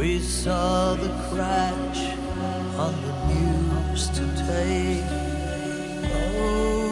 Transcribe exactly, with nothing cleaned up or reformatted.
We saw the crash on the news today. Oh,